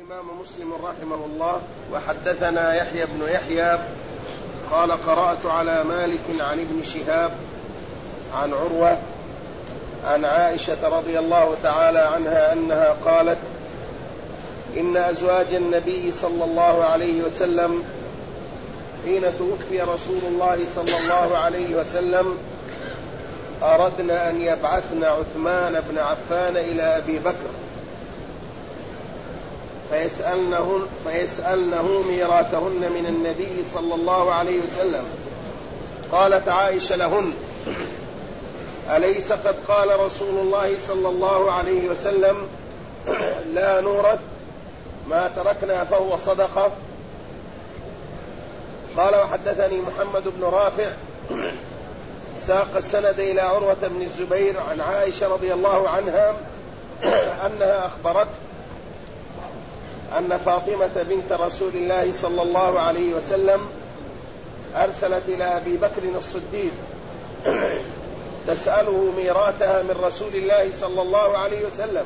الإمام مسلم رحمه الله: وحدثنا يحيى بن يحيى قال: قرأت على مالك عن ابن شهاب عن عروة عن عائشة رضي الله تعالى عنها أنها قالت: إن أزواج النبي صلى الله عليه وسلم حين توفي رسول الله صلى الله عليه وسلم أردن أن يبعثن عثمان بن عفان إلى أبي بكر فيسألنه ميراثهن من النبي صلى الله عليه وسلم. قالت عائشة لهن: أليس قد قال رسول الله صلى الله عليه وسلم: لا نورث ما تركنا فهو صدقة؟ قال: وحدثني محمد بن رافع ساق السند إلى عروة بن الزبير عن عائشة رضي الله عنها أنها أخبرته أن فاطمة بنت رسول الله صلى الله عليه وسلم أرسلت إلى أبي بكر الصديق تسأله ميراثها من رسول الله صلى الله عليه وسلم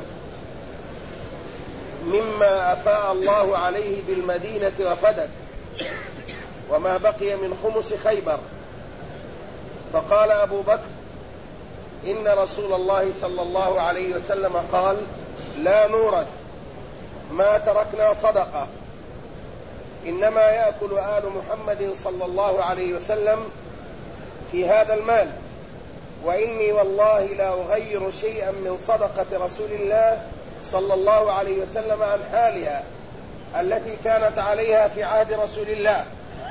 مما أفاء الله عليه بالمدينة وفدك وما بقي من خمس خيبر. فقال أبو بكر: إن رسول الله صلى الله عليه وسلم قال: لا نورث ما تركنا صدقة، إنما يأكل آل محمد صلى الله عليه وسلم في هذا المال، وإني والله لا أغير شيئا من صدقة رسول الله صلى الله عليه وسلم عن حالها التي كانت عليها في عهد رسول الله،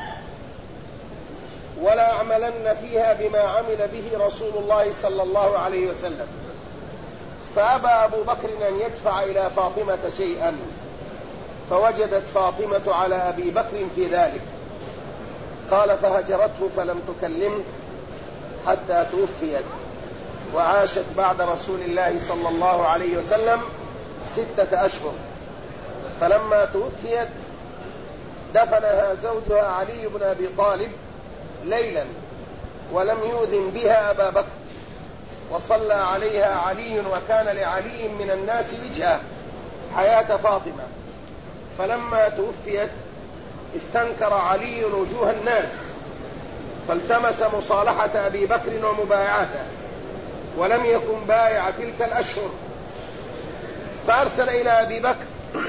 ولا أعملن فيها بما عمل به رسول الله صلى الله عليه وسلم. فأبى أبو بكر أن يدفع إلى فاطمة شيئا، فوجدت فاطمة على أبي بكر في ذلك. قال: فهجرته فلم تكلمه حتى توفيت، وعاشت بعد رسول الله صلى الله عليه وسلم 6 أشهر. فلما توفيت دفنها زوجها علي بن أبي طالب ليلا ولم يؤذن بها أبا بكر، وصلى عليها علي، وكان لعلي من الناس وجهة حياة فاطمة. فلما توفيت استنكر علي وجوه الناس، فالتمس مصالحة أبي بكر ومبايعته، ولم يكن بايع تلك الأشهر، فأرسل إلى أبي بكر: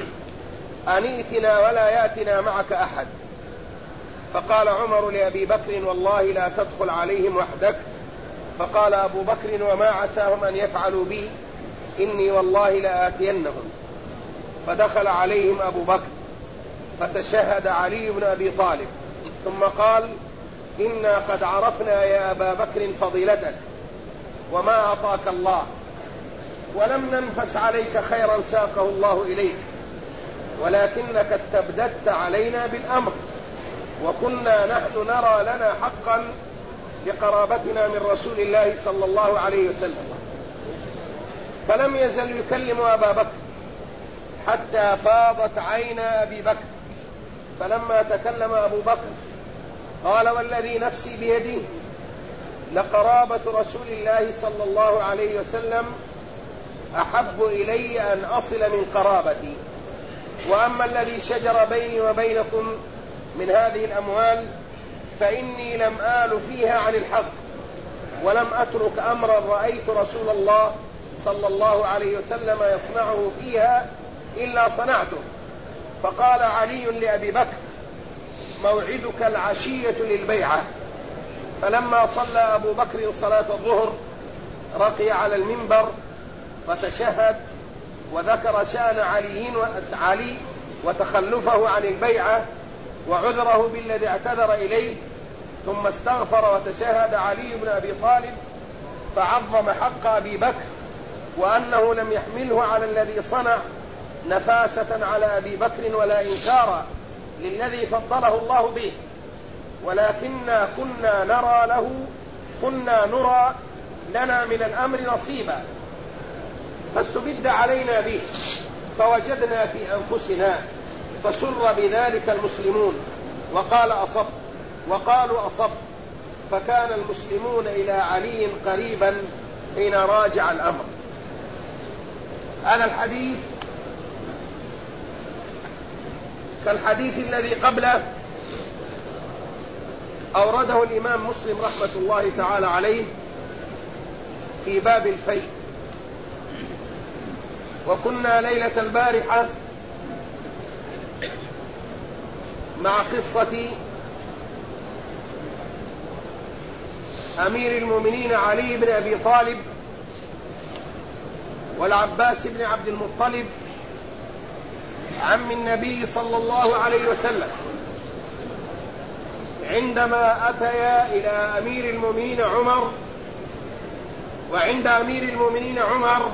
أن ائتنا ولا يأتنا معك أحد. فقال عمر لأبي بكر: والله لا تدخل عليهم وحدك. فقال أبو بكر: وما عساهم أن يفعلوا بي، إني والله لآتينهم. فدخل عليهم أبو بكر فتشهد علي بن أبي طالب، ثم قال: إنا قد عرفنا يا أبا بكر فضيلتك وما أعطاك الله، ولم ننفس عليك خيرا ساقه الله إليك، ولكنك استبددت علينا بالأمر، وكنا نحن نرى لنا حقا لقرابتنا من رسول الله صلى الله عليه وسلم. فلم يزل يكلم أبا بكر حتى فاضت عين أبي بكر. فلما تكلم أبو بكر قال: والذي نفسي بيده لقرابة رسول الله صلى الله عليه وسلم أحب إلي أن أصل من قرابتي، وأما الذي شجر بيني وبينكم من هذه الأموال فإني لم آل فيها عن الحق، ولم أترك أمرا رأيت رسول الله صلى الله عليه وسلم يصنعه فيها إلا صنعته. فقال علي لأبي بكر: موعدك العشية للبيعة. فلما صلى أبو بكر صلاة الظهر رقي على المنبر فتشهد، وذكر شأن علي وتخلفه عن البيعة وعذره بالذي اعتذر إليه، ثم استغفر وتشهد علي بن أبي طالب، فعظم حق أبي بكر، وأنه لم يحمله على الذي صنع نفاسة على أبي بكر ولا إنكارا للذي فضله الله به، ولكننا كنا نرى لنا من الأمر نصيبا، فاستبد علينا به، فوجدنا في أنفسنا، فسر بذلك المسلمون وقالوا أصب، فكان المسلمون إلى علي قريبا حين راجع الأمر. هذا الحديث كالحديث الذي قبله أورده الإمام مسلم رحمة الله تعالى عليه في باب الفيء. وكنا ليلة البارحة مع قصة أمير المؤمنين علي بن أبي طالب والعباس بن عبد المطلب عم النبي صلى الله عليه وسلم، عندما أتيا إلى أمير المؤمنين عمر، وعند أمير المؤمنين عمر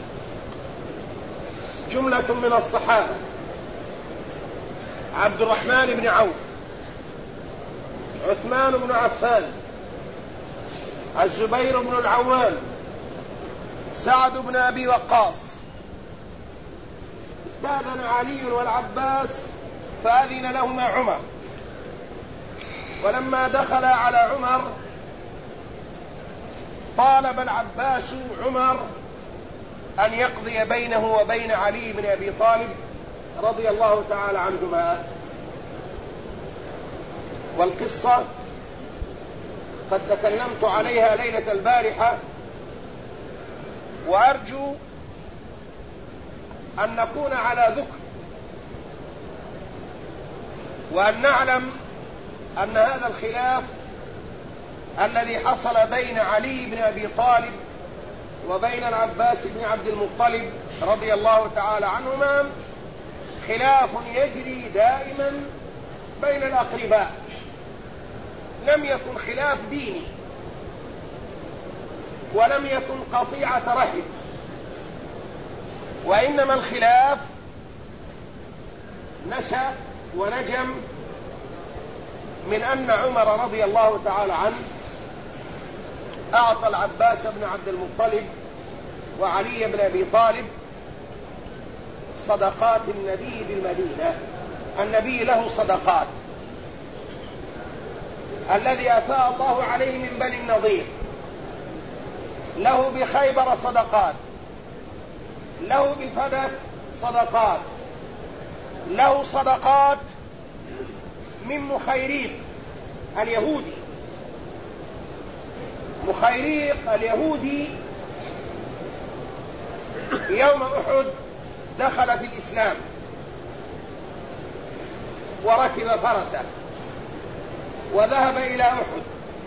جملة من الصحابة: عبد الرحمن بن عوف، عثمان بن عفان، الزبير بن العوام، سعد بن أبي وقاص. استأذن علي والعباس فأذن لهما عمر، ولما دخل على عمر طالب العباس عمر أن يقضي بينه وبين علي بن أبي طالب رضي الله تعالى عنهما. والقصة قد تكلمت عليها ليلة البارحة، وأرجو أن نكون على ذكر، وأن نعلم أن هذا الخلاف الذي حصل بين علي بن أبي طالب وبين العباس بن عبد المطلب رضي الله تعالى عنهما خلاف يجري دائما بين الأقرباء، لم يكن خلاف ديني، ولم يكن قطيعة رحم، وإنما الخلاف نشأ ونجم من أن عمر رضي الله تعالى عنه أعطى العباس بن عبد المطلب وعلي بن أبي طالب صدقات النبي بالمدينة. النبي له صدقات، الذي أفاء الله عليه من بني النضير له بخيبر صدقات، له بفدك صدقات، له صدقات من مخيريق اليهودي. مخيريق اليهودي يوم أحد دخل في الإسلام وركب فرسه وذهب إلى أحد،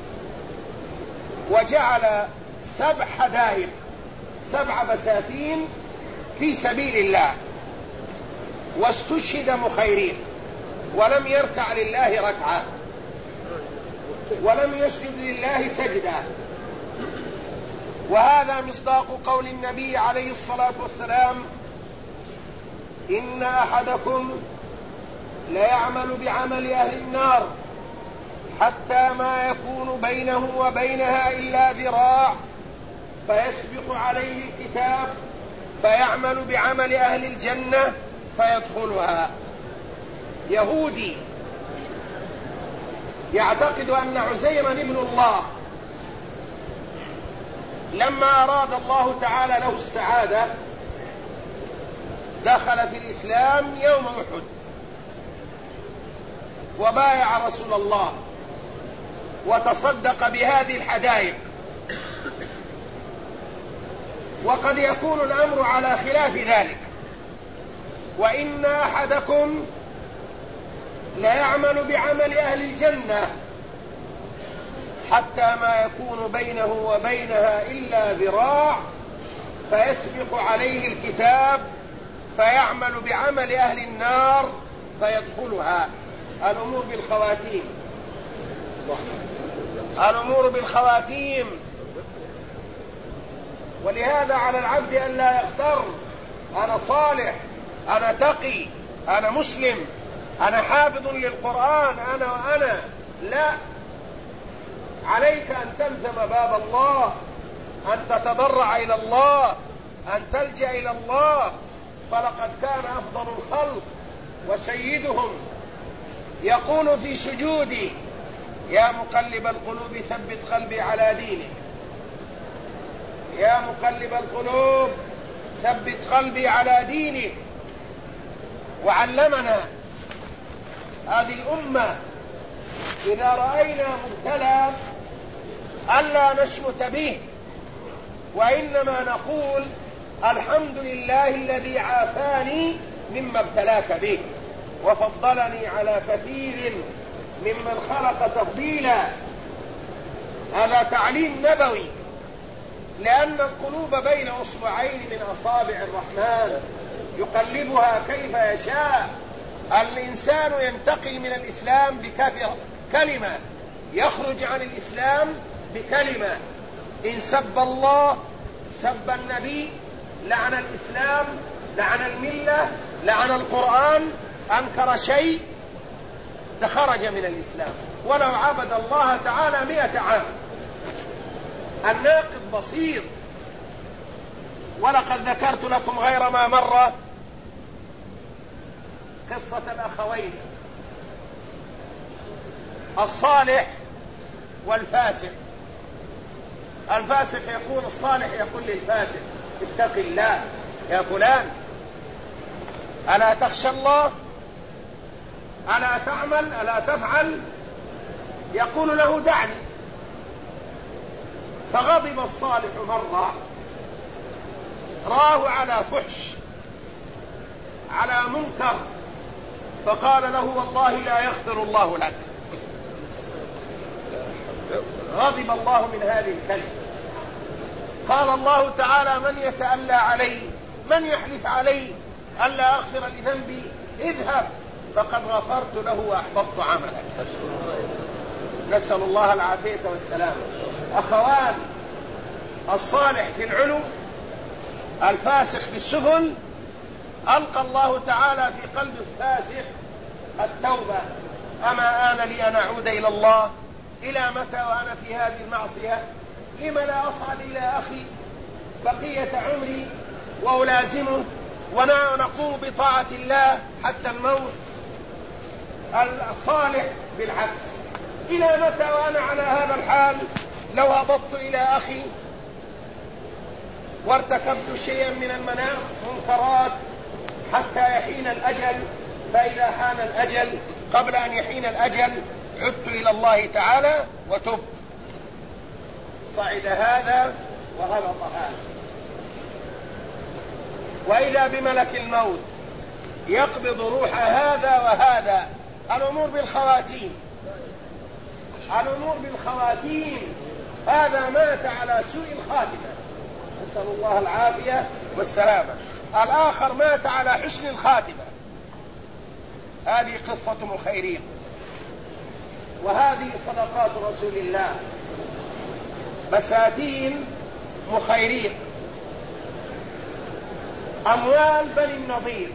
وجعل 7 حدائق 7 بساتين في سبيل الله، واستشهد مخيريق ولم يركع لله ركعة ولم يسجد لله سجدة. وهذا مصداق قول النبي عليه الصلاة والسلام: إن أحدكم ليعمل بعمل أهل النار حتى ما يكون بينه وبينها إلا ذراع فيسبق عليه الكتاب فيعمل بعمل أهل الجنة فيدخلها. يهودي يعتقد أن عزيرا ابن الله، لما أراد الله تعالى له السعادة دخل في الإسلام يوم أحد وبايع رسول الله وتصدق بهذه الحدائق. وقد يكون الأمر على خلاف ذلك: وإن أحدكم ليعمل بعمل أهل الجنة حتى ما يكون بينه وبينها إلا ذراع فيسبق عليه الكتاب فيعمل بعمل أهل النار فيدخلها. الأمور بالخواتيم، الأمور بالخواتيم. ولهذا على العبد أن لا يغتر: أنا صالح، أنا تقي، أنا مسلم، أنا حافظ للقرآن، أنا لا. عليك أن تلزم باب الله، أن تتضرع إلى الله، أن تلجأ إلى الله. فلقد كان أفضل الخلق وسيدهم يقول في سجوده: يا مقلب القلوب ثبت قلبي على دينك، يا مقلب القلوب ثبت قلبي على دينك. وعلمنا هذه الأمة إذا رأينا مبتلى ألا نشمت به، وإنما نقول الحمد لله الذي عافاني مما ابتلاك به وفضلني على كثير ممن خلق تفضيلا. هذا تعليم نبوي، لأن القلوب بين أصبعين من أصابع الرحمن يقلبها كيف يشاء. الإنسان ينتقل من الإسلام بكلمة، يخرج عن الإسلام بكلمة. إن سب الله سب النبي، لعن الإسلام، لعن الملة، لعن القرآن، أنكر شيء خرج من الإسلام ولو عبد الله تعالى 100 عام. الناقض بسيط. ولقد ذكرت لكم غير ما مرة قصة الأخوين الصالح والفاسق. الفاسق يقول الصالح يقول للفاسق اتق الله يا فلان، ألا تخشى الله، ألا تعمل، ألا تفعل؟ يقول له دعني. فغضب الصالح مرة، راه على فحش، على منكر، فقال له والله لا يغفر الله لك. غضب الله من هذه الكلمة. قال الله تعالى من يتألى علي، من يحلف علي ألا أغفر لذنبي، اذهب فقد غفرت له وأحبطت عملك. نسأل الله العافية والسلام. أخوان، الصالح في العلو، الفاسق في السفل. ألقى الله تعالى في قلب الفاسق التوبة. أما آن لي أن أعود إلى الله؟ إلى متى وأنا في هذه المعصية؟ لم لا أصعد إلى أخي بقية عمري وألازمه ونقوم بطاعة الله حتى الموت؟ الصالح بالعكس، إلى متى وأنا على هذا الحال؟ لو هبطت إلى أخي وارتكبت شيئا من المنكرات حتى يحين الأجل، فإذا حان الأجل قبل أن يحين الأجل عدت إلى الله تعالى وتبت. صعد هذا وهبط هذا. وإذا بملك الموت يقبض روح هذا وهذا. الأمور بالخواتيم، الأمور بالخواتيم. هذا مات على سوء الخاتمة، نسأل الله العافية والسلامة. الآخر مات على حسن الخاتمة. هذه قصة مخيرين، وهذه صدقات رسول الله. بساتين مخيرين، أموال بني النضير،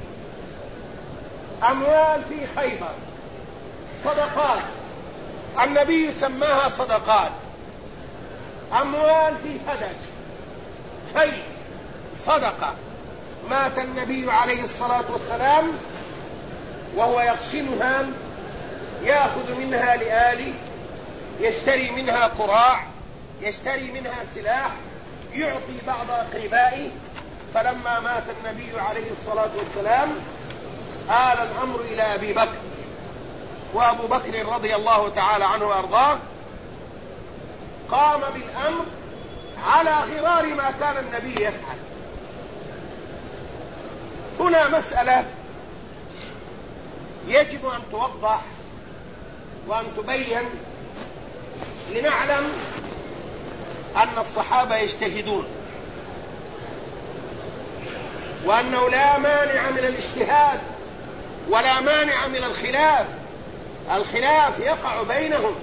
أموال في خيبر، صدقات. النبي سماها صدقات. أموال في هدج، خير، صدقة. مات النبي عليه الصلاة والسلام وهو يقسمها، يأخذ منها لآله، يشتري منها قراع، يشتري منها سلاح، يعطي بعض أقربائه. فلما مات النبي عليه الصلاة والسلام آل الأمر إلى أبي بكر، وأبو بكر رضي الله تعالى عنه وأرضاه قام بالأمر على غرار ما كان النبي يفعل. هنا مسألة يجب أن توضح وأن تبين لنعلم أن الصحابة يجتهدون، وأنه لا مانع من الاجتهاد ولا مانع من الخلاف. الخلاف يقع بينهم،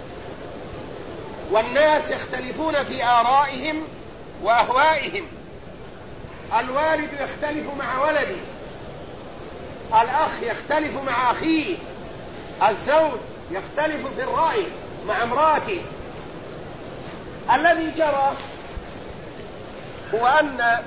والناس يختلفون في آرائهم وأهوائهم. الوالد يختلف مع ولده، الأخ يختلف مع أخيه، الزوج يختلف في الرأي مع امرأته. الذي جرى هو أن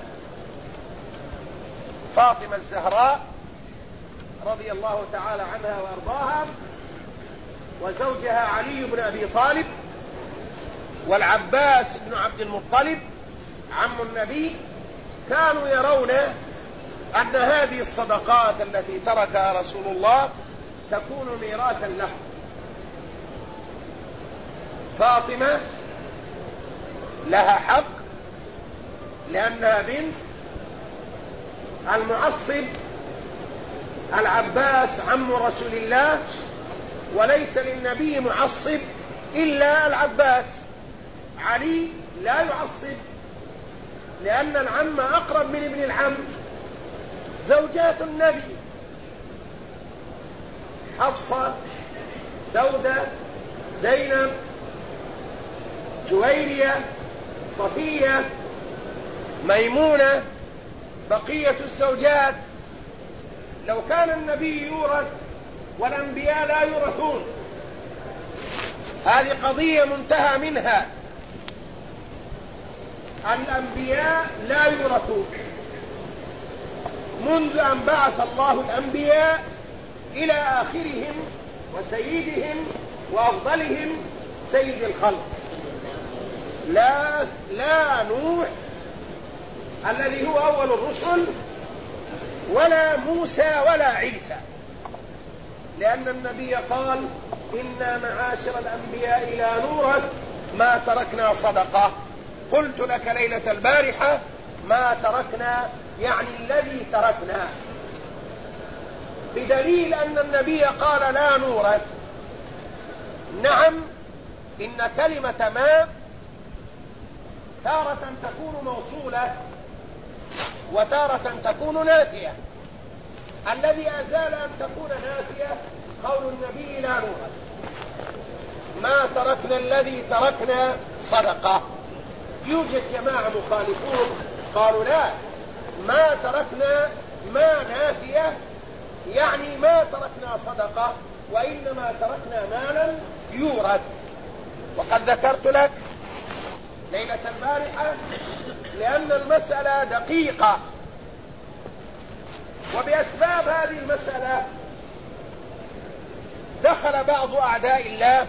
فاطمة الزهراء رضي الله تعالى عنها وأرضاها وزوجها علي بن أبي طالب والعباس بن عبد المطلب عم النبي كانوا يرون أن هذه الصدقات التي تركها رسول الله تكون ميراثا له. فاطمة لها حق لأنها بنت المعصب العباس عم رسول الله، وليس للنبي معصب إلا العباس. علي لا يعصب لأن العم أقرب من ابن العم. زوجات النبي حفصة، سودة، زينب، جويرية، صفية، ميمونة، بقية الزوجات. لو كان النبي يورث والأنبياء لا يورثون، هذه قضية منتهى منها. الأنبياء لا يورثون منذ أن بعث الله الأنبياء إلى آخرهم وسيدهم وأفضلهم سيد الخلق. لا نوح الذي هو أول الرسل، ولا موسى ولا عيسى، لأن النبي قال: إنا معاشر الأنبياء لا نورث ما تركنا صدقة. قلت لك ليلة البارحة: ما تركنا يعني الذي تركنا، بدليل أن النبي قال لا نورث. نعم، إن كلمة ما تارة تكون موصولة وتارة تكون نافية. الذي أزال أن تكون نافية قول النبي لا نورث. ما تركنا الذي تركنا صدقة. يوجد جماعة مخالفون قالوا لا، ما تركنا ما نافية يعني ما تركنا صدقة، وإنما تركنا مالا يورث. وقد ذكرت لك ليلة البارحة لأن المسألة دقيقة، وبأسباب هذه المسألة دخل بعض أعداء الله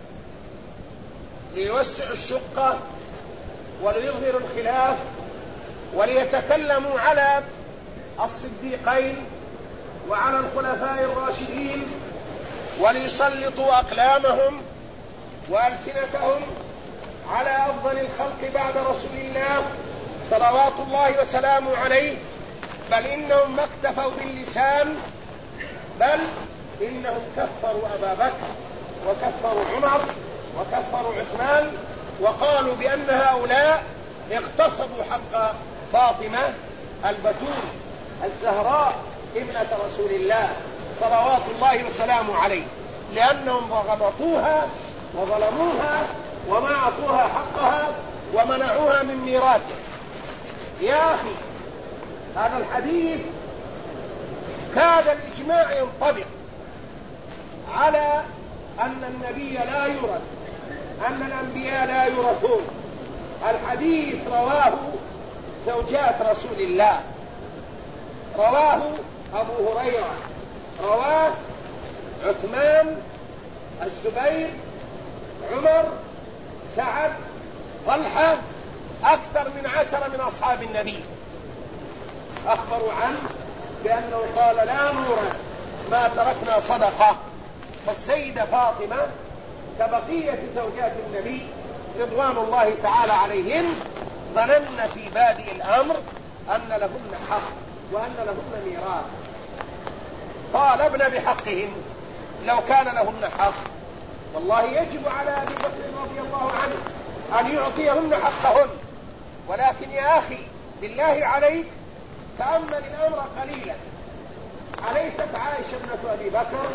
ليوسع الشقة وليظهر الخلاف وليتكلموا على الصديقين وعلى الخلفاء الراشدين، وليسلطوا أقلامهم وألسنتهم على أفضل الخلق بعد رسول الله صلوات الله وسلامه عليه. بل إنهم ما اكتفوا باللسان، بل إنهم كفروا أبا بكر وكفروا عمر وكفروا عثمان، وقالوا بأن هؤلاء اغتصبوا حق فاطمة البتول الزهراء ابنة رسول الله صلوات الله وسلامه عليه، لأنهم غلطوها وظلموها وما أعطوها حقها ومنعوها من ميراثه. يا أخي، هذا الحديث كاد الإجماع ينطبق على أن النبي لا يورث، أن الأنبياء لا يورثون. الحديث رواه زوجات رسول الله، رواه أبو هريرة، رواه عثمان، الزبير، عمر، سعد، طلحة، أكثر من 10 من أصحاب النبي أخبروا عنه بأنه قال لا نورث ما تركنا صدقة. فالسيدة فاطمة كبقية زوجات النبي رضوان الله تعالى عليهن ظنن في بادئ الأمر أن لهن حق وأن لهن ميراث، طالبن بحقهن لو كان لهن حق. والله يجب على أبي بكر رضي الله عنه أن يعطيهن حقهن، ولكن يا أخي بالله عليك تأمل الأمر قليلا. أليست عائشة ابنة أبي بكر؟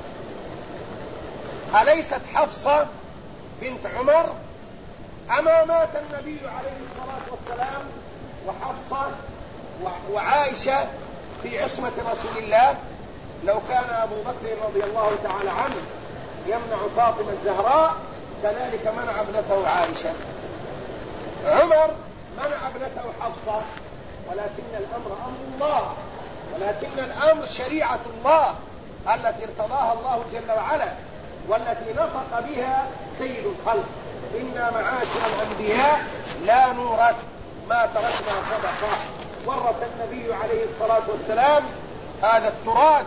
أليست حفصة بنت عمر؟ أما مات النبي عليه الصلاة والسلام وحفصة وعائشة في عصمة رسول الله؟ لو كان أبو بكر رضي الله تعالى عنه يمنع فاطمة الزهراء كذلك منع ابنته عائشة. عمر منع ابنته حفصة، ولكن الأمر أمر الله، ولكن الأمر شريعة الله التي ارتضاها الله جل وعلا والتي نطق بها سيد الخلق: إنا معاشر الأنبياء لا نورث ما تركنا صدقة. ورث النبي عليه الصلاة والسلام هذا التراث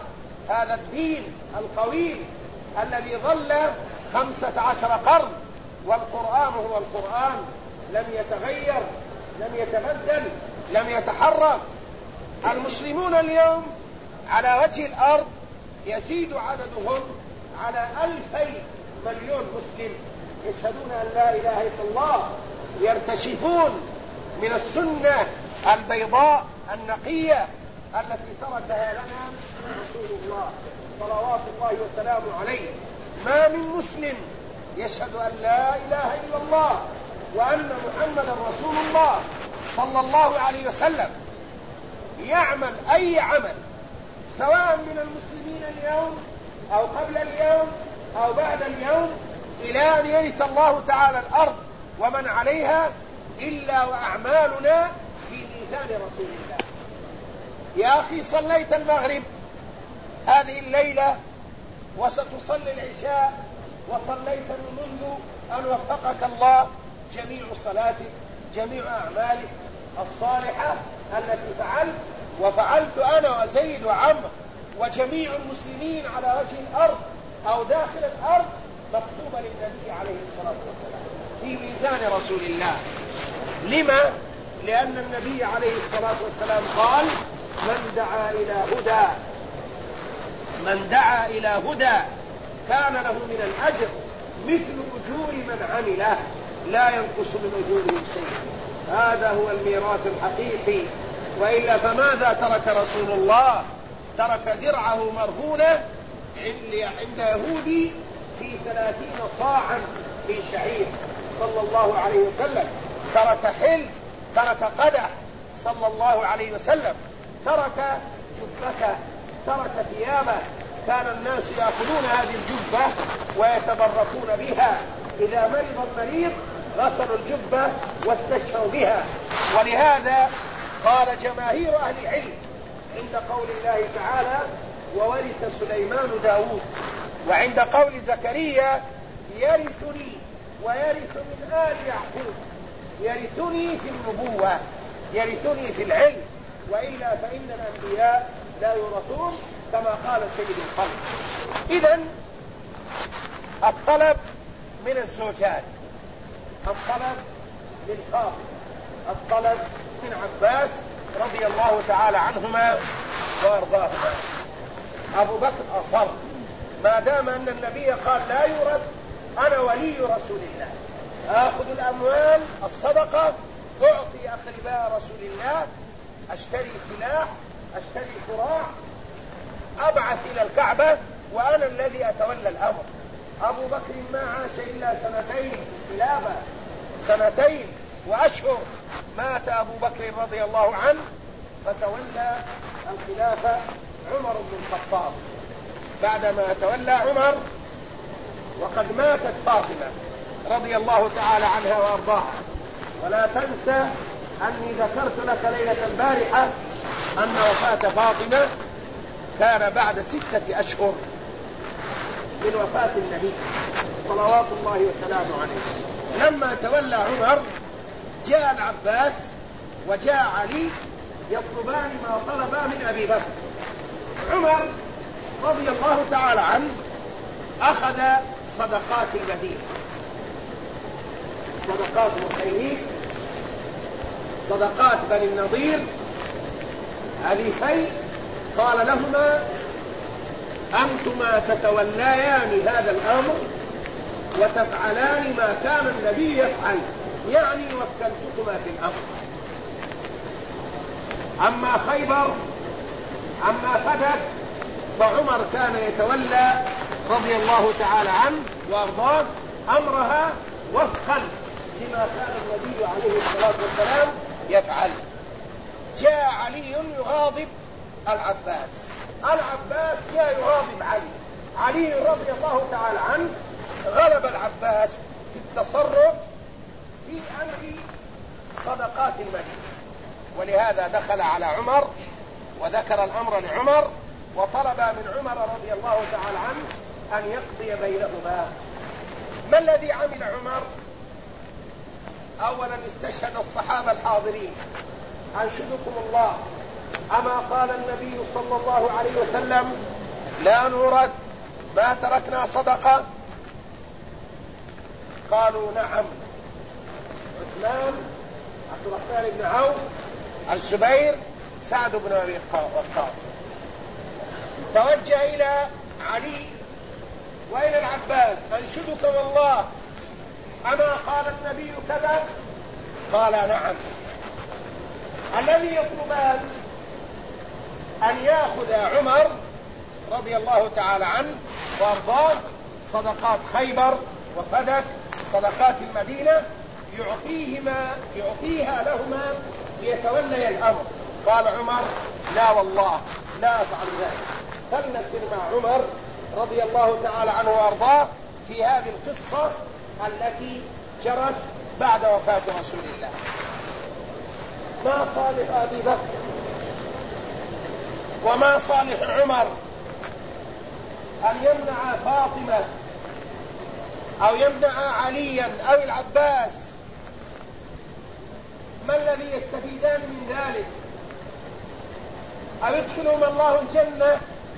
هذا الدين القويم الذي ظل 15 قرن، والقرآن هو القرآن، لم يتغير، لم يتبدل، لم يتحرك. المسلمون اليوم على وجه الأرض يزيد عددهم على 200 مليون مسلم يشهدون أن لا إله إلا الله، يرتشفون من السنة البيضاء النقية التي تركها لنا رسول الله صلوات الله وسلامه عليه. ما من مسلم يشهد أن لا إله إلا الله وأن محمدا رسول الله صلى الله عليه وسلم يعمل أي عمل سواء من المسلمين اليوم أو قبل اليوم أو بعد اليوم إلى أن يرث الله تعالى الأرض ومن عليها إلا وأعمالنا في ميزان رسول الله. يا أخي صليت المغرب هذه الليلة وستصلي العشاء، وصليت منذ أن وفقك الله جميع صلاتك، جميع أعمالك الصالحة التي فعلت وفعلت أنا وزيد وعمر وجميع المسلمين على وجه الأرض أو داخل الأرض مكتوبة للنبي عليه الصلاة والسلام في ميزان رسول الله. لما؟ لأن النبي عليه الصلاة والسلام قال: من دعا إلى هدى كان له من الأجر مثل أجور من عمله لا ينقص من أجورهم شيء. هذا هو الميراث الحقيقي. وإلا فماذا ترك رسول الله؟ ترك درعه مرهونة عند يهودي في 30 صاعا من شعير صلى الله عليه وسلم، ترك حلز، ترك قدح صلى الله عليه وسلم، ترك جبته، ترك ثيابه. كان الناس يأخذون هذه الجبة ويتبركون بها، إذا مرض المريض غسلوا الجبة واستشفوا بها. ولهذا قال جماهير أهل العلم عند قول الله تعالى: وورث سليمان داود، وعند قول زكريا: يرثني ويرث من آل يعقوب. يرثني في النبوة، يرثني في العلم، وإلا فإن الأنبياء لا يورثون كما قال سيد الخلق. إذن الطلب من الزوجات، الطلب للخاطب، الطلب من عباس رضي الله تعالى عنهما وارضاهما. أبو بكر أصر، ما دام أن النبي قال لا يورث، أنا ولي رسول الله، آخذ الأموال الصدقة، أعطي أقرباء رسول الله، أشتري سلاح، أشتري قراع، أبعث إلى الكعبة، وأنا الذي أتولى الأمر. أبو بكر ما عاش إلا 2 خلافة، 2 وأشهر. مات أبو بكر رضي الله عنه فتولى الخلافة عمر بن الخطاب. بعدما تولى عمر وقد ماتت فاطمة رضي الله تعالى عنها وأرضاها. ولا تنسى أني ذكرت لك ليلة البارحة أن وفاة فاطمة كان بعد 6 أشهر من وفاة النبي صلوات الله وسلامه عليه. لما تولى عمر جاء العباس وجاء علي يطلبان ما طلبا من أبي بكر. عمر رضي الله تعالى عنه أخذ صدقات المدينة، صدقات الخيرين، صدقات بني النضير، هذه خير. قال لهما: أنتما تتولايان هذا الأمر وتفعلان ما كان النبي يفعل، يعني وكلتكما في الأمر. أما خيبر، أما فدك، فعمر كان يتولى رضي الله تعالى عنه وأرضاه أمرها وفقا لما كان النبي عليه الصلاة والسلام يفعل. جاء علي يغاضب العباس، العباس جاء يغاضب علي. علي رضي الله تعالى عنه غلب العباس في التصرف في أمر صدقات المدينة، ولهذا دخل على عمر وذكر الأمر لعمر وطلب من عمر رضي الله تعالى عنه أن يقضي بينهما. ما الذي عمل عمر؟ أولا استشهد الصحابة الحاضرين: أنشدكم الله، أما قال النبي صلى الله عليه وسلم: لا نورث ما تركنا صدقة؟ قالوا نعم. عثمان، عبد الرحمن بن عوف، الزبير، سعد بن أبي وقاص. توجه إلى علي وإلى العباس: أنشدك والله أما قال النبي كذا؟ قال نعم. الذي يطلبان أن يأخذ عمر رضي الله تعالى عنه وارضاه صدقات خيبر وفدك، صدقات المدينة، يعطيها لهما ليتولي الأمر. قال عمر: لا والله لا أفعل ذلك. فلنسر مع عمر رضي الله تعالى عنه وارضاه في هذه القصة التي جرت بعد وفاة رسول الله. ما صالح أبي بكر وما صالح عمر أن يمنع فاطمة أو يمنع عليا أو العباس؟ ما الذي يستفيدان من ذلك؟ أو يدخلهم الله الجنة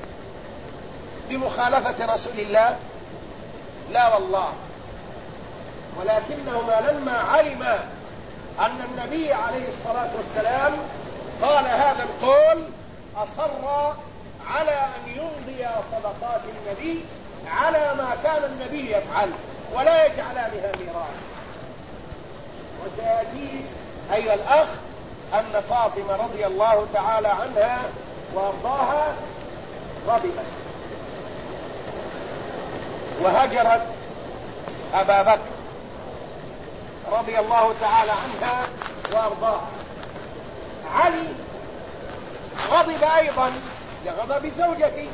بمخالفة رسول الله؟ لا والله. ولكنهما لما علما أن النبي عليه الصلاة والسلام قال هذا القول أصر على أن يمضي صدقات النبي على ما كان النبي يفعل ولا يجعلانها ميراث. وسيأتي أيها الأخ أن فاطمة رضي الله تعالى عنها وارضاها غضبت وهجرت أبا بكر رضي الله تعالى عنها وارضاها. علي غضب أيضا لغضب زوجته،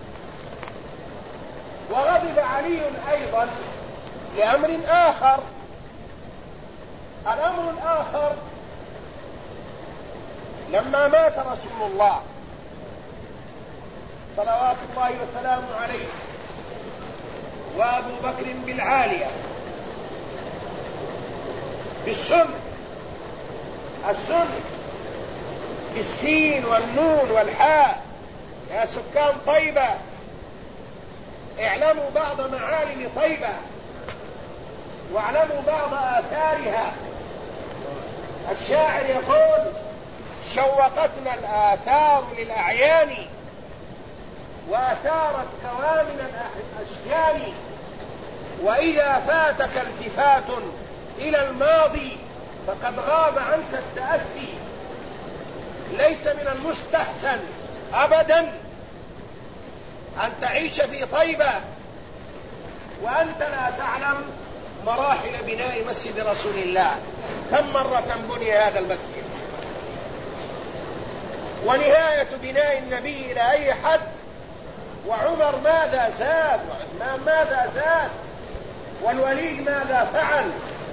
وغضب علي أيضا لأمر آخر. الأمر الآخر: لما مات رسول الله صلوات الله وسلامه عليه وأبو بكر بالعالية بالسن، السن بالسين والنون والحاء، يا سكان طيبة اعلموا بعض معالم طيبة واعلموا بعض آثارها. الشاعر يقول: شوقتنا الآثار للأعيان وأثارت كوامن الأشجان، وإذا فاتك التفات إلى الماضي فقد غاب عنك التأسي. ليس من المستحسن أبدا أن تعيش في طيبة وأنت لا تعلم مراحل بناء مسجد رسول الله. كم مرة بني هذا المسجد؟ ونهاية بناء النبي إلى أي حد؟ وعمر ماذا زاد؟ وعثمان ماذا زاد؟ والوليد ماذا فعل؟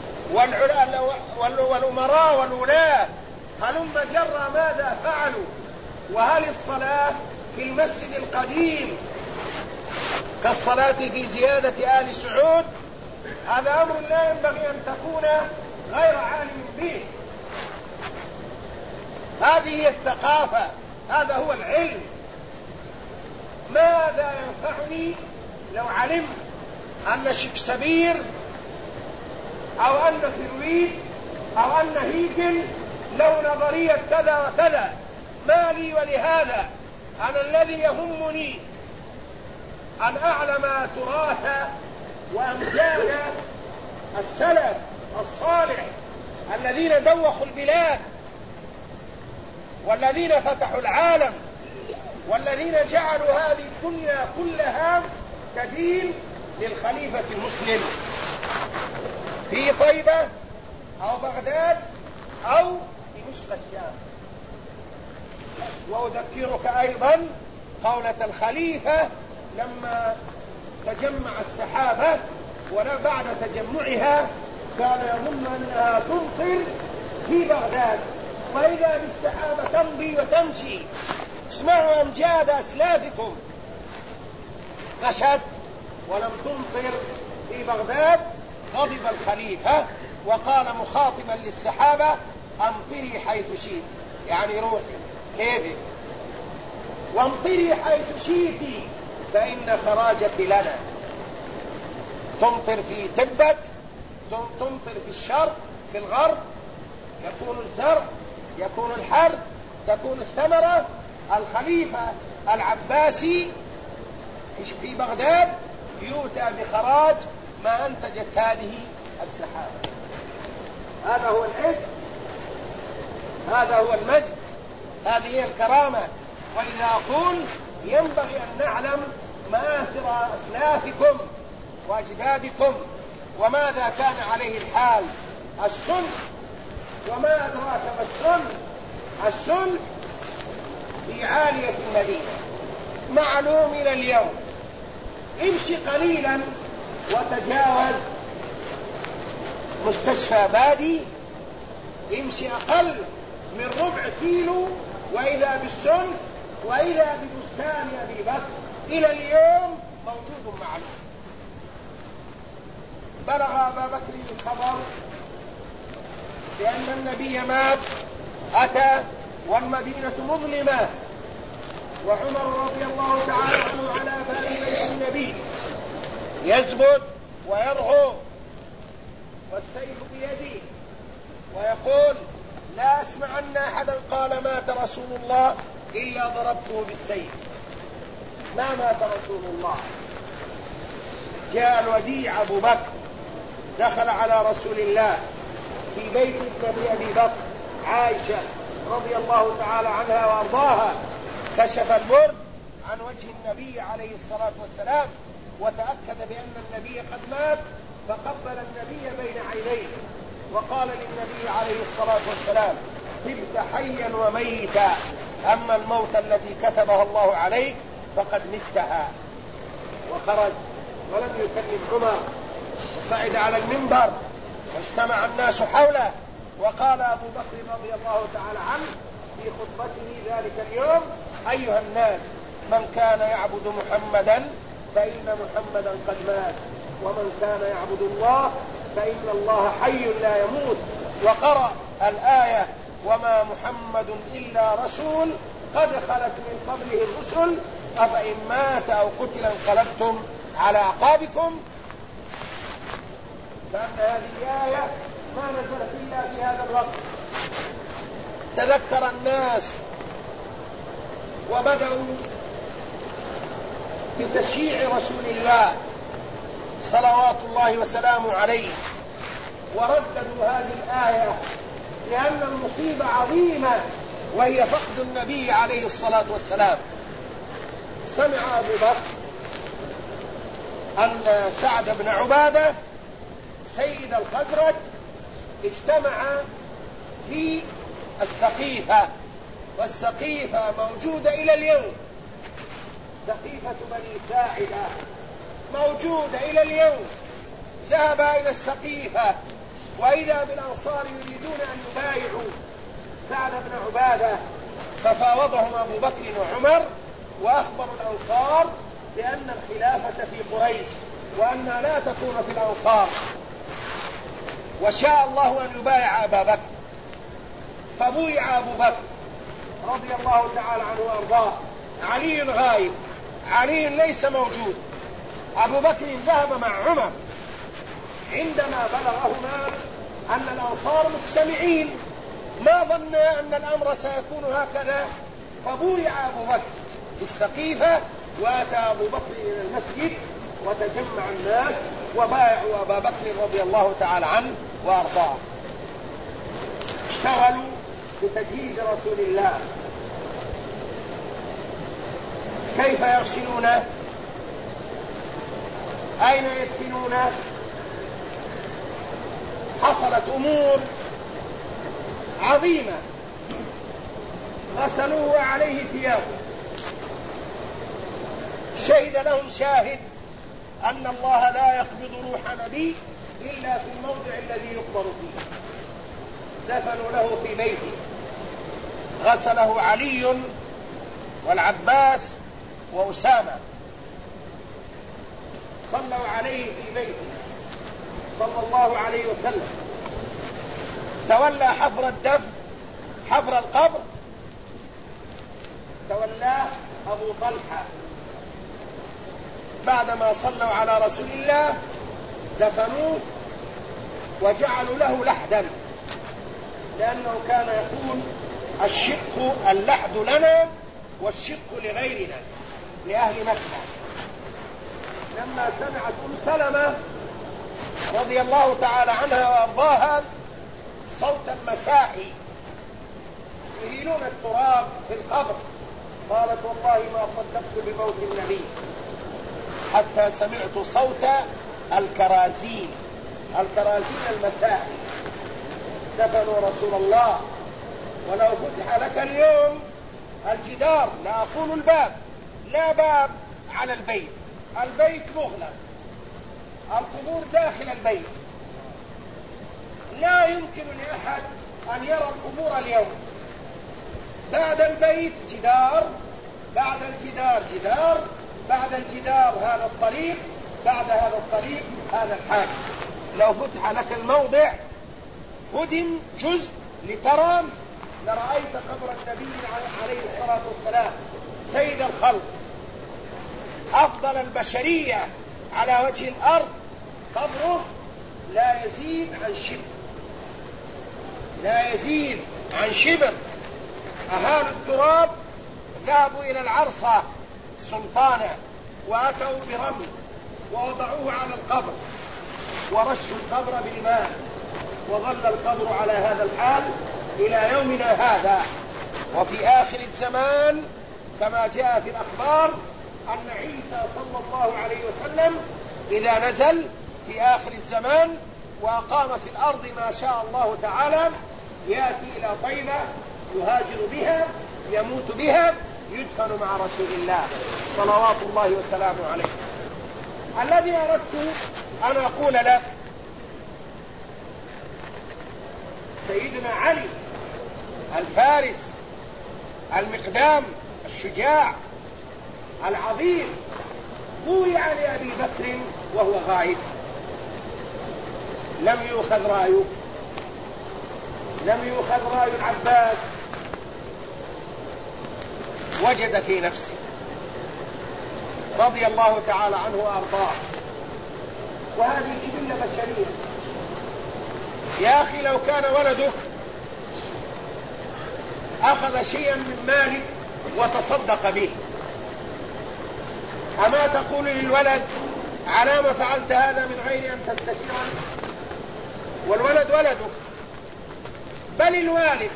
والأمراء والولاة هلم جرى ماذا فعلوا؟ وهل الصلاة في المسجد القديم كالصلاة في زيادة آل سعود؟ هذا أمر لا ينبغي أن تكون غير عالم به. هذه هي الثقافة، هذا هو العلم. ماذا ينفعني لو علمت أن شكسبير أو أن فرويد أو أن هيجل له نظرية كذا وكذا؟ ما لي ولهذا؟ أنا الذي يهمني أن أعلم تراث وأمجاد السلف الصالح الذين دوخوا البلاد والذين فتحوا العالم والذين جعلوا هذه الدنيا كلها كدين للخليفة المسلم في طيبة أو بغداد أو في مشرق الشام. وأذكرك أيضا قولة الخليفة لما تجمع السحابة ولا بعد تجمعها كان يظن أنها تمطر في بغداد، وإذا بالسحابة تمضي وتمشي. اسمعوا أمجاد أسلافكم، مشهد ولم تمطر في بغداد. غضب الخليفة وقال مخاطبا للسحابة: أمطري حيث شئت، يعني روحي كيفك، وامطري حيث شئت فإن خراجك لنا. تمطر في تبت، تمطر في الشرق، في الغرب يكون الزرع، يكون الحرث، تكون الثمرة. الخليفة العباسي في بغداد يؤتى بخراج ما أنتجت هذه السحابة. هذا هو العز، هذا هو المجد، هذه هي الكرامة. وإذا أقول ينبغي أن نعلم مآثر أسلافكم وأجدادكم وماذا كان عليه الحال. الصلح، وما أدراك ما الصلح؟ الصلح في عالية المدينة معلوم إلى اليوم. امشي قليلا وتجاوز مستشفى بادي، امشي أقل من ربع كيلو وإذا بالصلح وإذا ببستان أبي بكر إلى اليوم موجود معلوم. بلغ أبا بكر الخبر بأن النبي مات، أتى والمدينة مظلمة، وعمر رضي الله تعالى عنه على باب بيت النبي يزبد ويرعو والسيف بيده ويقول: لا أسمعن أحدا قال مات رسول الله إلا ضربته بالسيف. ما مات رسول الله. جاء الوديع أبو بكر دخل على رسول الله في بيت ابنة أبي بكر عائشة رضي الله تعالى عنها وأرضاها، كشف البرد عن وجه النبي عليه الصلاة والسلام وتأكد بأن النبي قد مات، فقبل النبي بين عينيه وقال للنبي عليه الصلاة والسلام: تبت حيا وميتا، أما الموت التي كتبها الله عليك فقد متها. وخرج ولم يكلم عمر، وصعد على المنبر واجتمع الناس حوله، وقال أبو بكر رضي الله تعالى عنه في خطبته ذلك اليوم: أيها الناس، من كان يعبد محمدا فإن محمدا قد مات، ومن كان يعبد الله فإن الله حي لا يموت. وقرأ الآية: وما محمد إلا رسول قد خلت من قبله الرسل أفإن مات أو قتل انقلبتم على أعقابكم. كأن هذه الآية ما نزلت إلا في هذا الوقت. تذكر الناس وبدأوا بتشييع رسول الله صلوات الله وسلامه عليه، ورددوا هذه الآية لأن المصيبة عظيمة وهي فقد النبي عليه الصلاة والسلام. سمع أبو بكر أن سعد بن عبادة سيد الخزرج اجتمع في السقيفة، والسقيفة موجودة إلى اليوم، سقيفة بني ساعدة موجودة إلى اليوم. ذهب إلى السقيفة وإذا بالأنصار يريدون أن يبايعوا سعد بن عبادة، ففاوضهم أبو بكر وعمر وأخبروا الأنصار بأن الخلافة في قريش وأنها لا تكون في الأنصار، وشاء الله أن يبايع أبا بكر. فبويع أبو بكر رضي الله تعالى عنه وأرضاه. علي غايب، علي ليس موجود. أبو بكر ذهب مع عمر. عندما بلغهما أن الأنصار مجتمعين ما ظن أن الأمر سيكون هكذا، فبويع أبو بكر في السقيفة، وأتى أبو بكر إلى المسجد وتجمع الناس وبايعوا أبا بكر رضي الله تعالى عنه وأرضاه. اشتغلوا بتجهيز رسول الله. كيف يغسلونه؟ أين يدفنونه؟ حصلت أمور عظيمة. غسلوه عليه ثيابه. شهد لهم شاهد أن الله لا يقبض روح نبي إلا في الموضع الذي يقبر فيه. دفنوا له في بيته. غسله علي والعباس وأسامة، صلوا عليه في بيته صلى الله عليه وسلم. تولى حفر الدفن، حفر القبر تولاه أبو طلحة بعدما صلوا على رسول الله دفنوه وجعلوا له لحدا، لأنه كان يقول اللحد لنا والشق لغيرنا، لأهل مكة. لما سمعت سلمة رضي الله تعالى عنها وأرضاها صوت المساحي يهيلون التراب في القبر، قالت والله ما صدقت بموت النبي حتى سمعت صوت الكرازين المساحي. دفنوا رسول الله. ولو فتح لك اليوم الجدار، لا أقول الباب، لا باب على البيت مغلق، القبور داخل البيت، لا يمكن لأحد أن يرى القبور اليوم. بعد البيت جدار، بعد الجدار جدار، بعد الجدار هذا الطريق، بعد هذا الطريق هذا الحاج. لو فتح لك الموضع هدم جزء لترى لرأيت قبر النبي عليه الصلاة والسلام سيد الخلق أفضل البشرية على وجه الأرض، قبره لا يزيد عن شبر. أهالوا التراب ذهبوا إلى العرصة سلطانة وأتوا برمل ووضعوه على القبر ورشوا القبر بالماء، وظل القبر على هذا الحال إلى يومنا هذا. وفي آخر الزمان كما جاء في الأخبار أن عيسى صلى الله عليه وسلم إذا نزل في آخر الزمان وأقام في الأرض ما شاء الله تعالى يأتي إلى طيبة يهاجر بها، يموت بها، يدفن مع رسول الله صلوات الله وسلامه عليه. الذي أردت أن أقول لك سيدنا علي الفارس المقدام الشجاع العظيم بويع لأبي بكر وهو غائب، لم يؤخذ رأي العباس، وجد في نفسه رضي الله تعالى عنه وأرضاه. وهذه جبلة بشرية يا أخي. لو كان ولدك أخذ شيئا من مالك وتصدق به، أما تقول للولد على ما فعلت هذا من غير أن تستشيره؟ والولد ولدك، بل الوالد،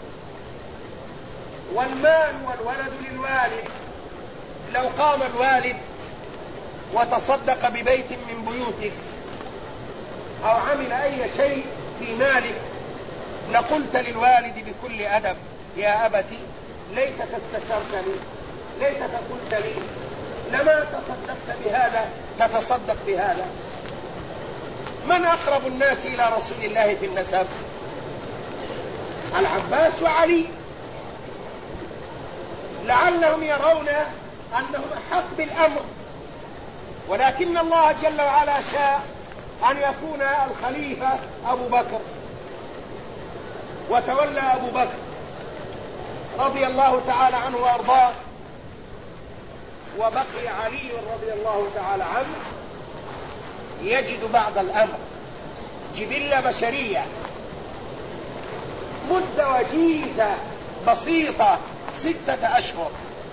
والمال والولد للوالد. لو قام الوالد وتصدق ببيت من بيوتك أو عمل أي شيء في مالك لقلت للوالد بكل أدب يا أبتي ليتك استشرتني، ليتك قلت لي، لما تصدقت بهذا تتصدق بهذا. من أقرب الناس إلى رسول الله في النسب؟ العباس وعلي، لعلهم يرون أنهم أحق بالأمر، ولكن الله جل وعلا شاء أن يكون الخليفة أبو بكر، وتولى أبو بكر رضي الله تعالى عنه وأرضاه، وبقي علي رضي الله تعالى عنه يجد بعض الأمر جبلة بشرية، مدة وجيزة بسيطة 6 أشهر،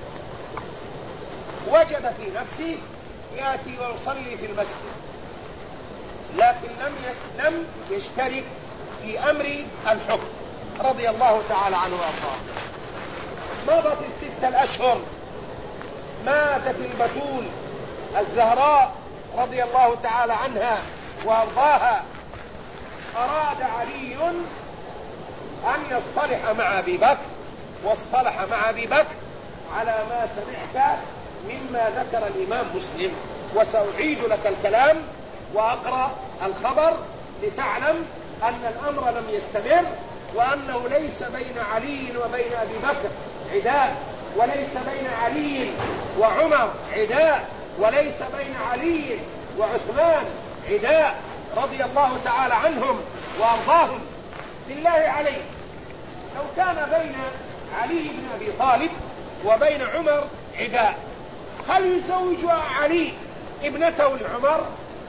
وجد في نفسه يأتي ويصلي في المسجد، لكن لم يشترك في أمر الحكم رضي الله تعالى عنه وأرضاه. مضت 6 أشهر، ماتت البتول الزهراء رضي الله تعالى عنها وأرضاها. أراد علي أن يصطلح مع أبي بكر، واصطلح مع أبي بكر على ما سمعت مما ذكر الإمام مسلم، وسأعيد لك الكلام وأقرأ الخبر لتعلم أن الأمر لم يستمر، وأنه ليس بين علي وبين أبي بكر عداء، وليس بين علي وعمر عداء، وليس بين علي وعثمان عداء رضي الله تعالى عنهم وأرضاهم. بالله عليك لو كان بين علي بن أبي طالب وبين عمر عداء، هل يزوج علي ابنته لعمر